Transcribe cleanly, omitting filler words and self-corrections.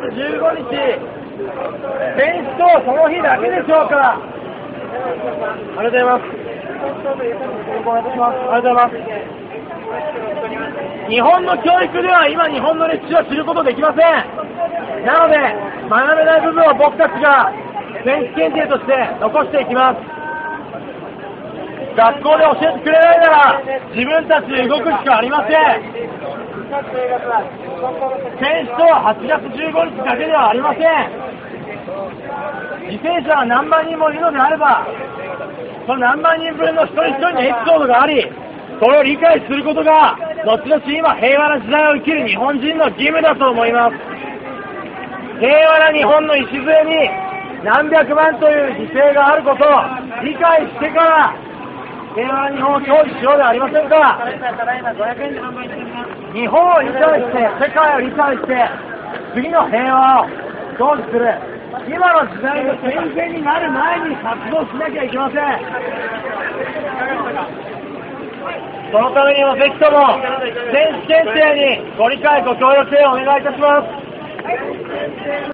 15日、選手とその日だけでしょうか。ありがとうございます。日本の教育では今日本の歴史を知ることできません。なので学べない部分を僕たちが選手検定として残していきます。学校で教えてくれないなら自分たちで動くしかありません。選手とは8月15日だけではありません。犠牲者は何万人もいるのであれば、その何万人分の一人一人のエピソードがあり、それを理解することが後々今平和な時代を生きる日本人の義務だと思います。平和な日本の礎に何百万という犠牲があることを理解してから平和な日本を享受しようではありませんか。日本を理解して世界を理解して次の平和を享受する今の時代の先生になる前に活動しなきゃいけません。そのためにもぜひとも選手検定にご理解ご協力をお願いいたします。